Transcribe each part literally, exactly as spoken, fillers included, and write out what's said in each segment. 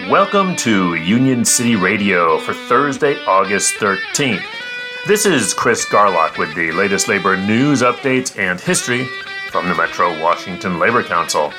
Welcome to Union City Radio for Thursday, August thirteenth. This is Chris Garlock with the latest labor news, updates, and history from the Metro Washington Labor Council.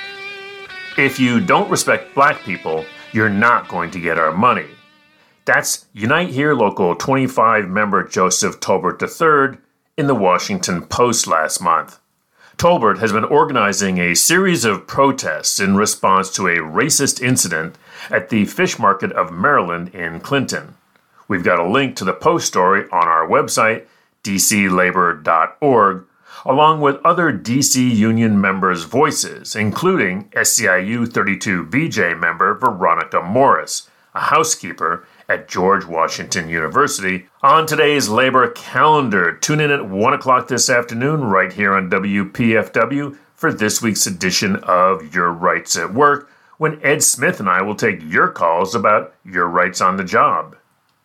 If you don't respect black people, you're not going to get our money. That's Unite Here Local twenty-five member Joseph Tolbert the third in the Washington Post last month. Tolbert has been organizing a series of protests in response to a racist incident at the Fish Market of Maryland in Clinton. We've got a link to the Post story on our website, d c labor dot org, along with other D C Union members' voices, including S C I U thirty-two B J member Veronica Morris, a housekeeper at George Washington University, on today's labor calendar. Tune in at one o'clock this afternoon right here on W P F W for this week's edition of Your Rights at Work, when Ed Smith and I will take your calls about your rights on the job.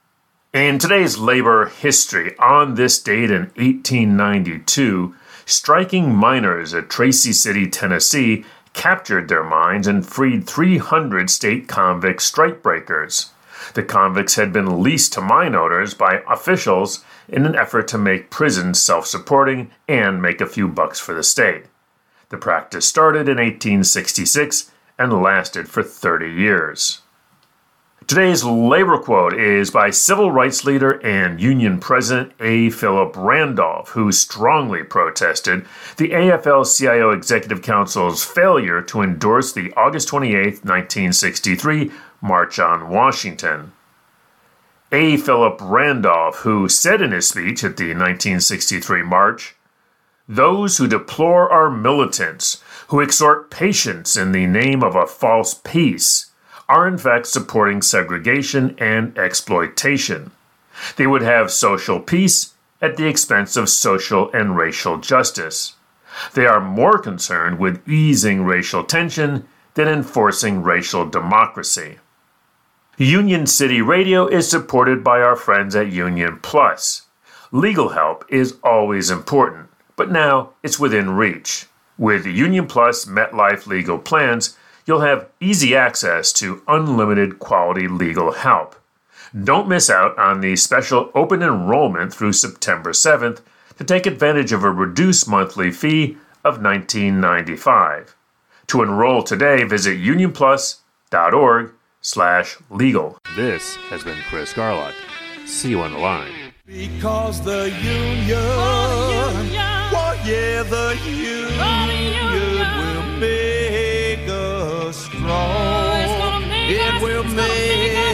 In today's labor history, on this date in eighteen ninety-two, striking miners at Tracy City, Tennessee, captured their mines and freed three hundred state convict strikebreakers. The convicts had been leased to mine owners by officials in an effort to make prisons self-supporting and make a few bucks for the state. The practice started in eighteen sixty-six and lasted for thirty years. Today's labor quote is by civil rights leader and union president A. Philip Randolph, who strongly protested the A F L C I O Executive Council's failure to endorse the August twenty-eighth, nineteen sixty-three March on Washington. A. Philip Randolph, who said in his speech at the nineteen sixty-three march, "Those who deplore our militants, who exhort patience in the name of a false peace, are in fact supporting segregation and exploitation. They would have social peace at the expense of social and racial justice. They are more concerned with easing racial tension than enforcing racial democracy." Union City Radio is supported by our friends at Union Plus. Legal help is always important, but now it's within reach. With Union Plus MetLife legal plans, you'll have easy access to unlimited quality legal help. Don't miss out on the special open enrollment through September seventh to take advantage of a reduced monthly fee of nineteen ninety-five. To enroll today, visit union plus dot org slash legal. This has been Chris Garlock. See you on the line. Because the union, oh, the union. Oh, yeah, the union, oh, the union will make us strong. Oh, it's gonna make it us, will make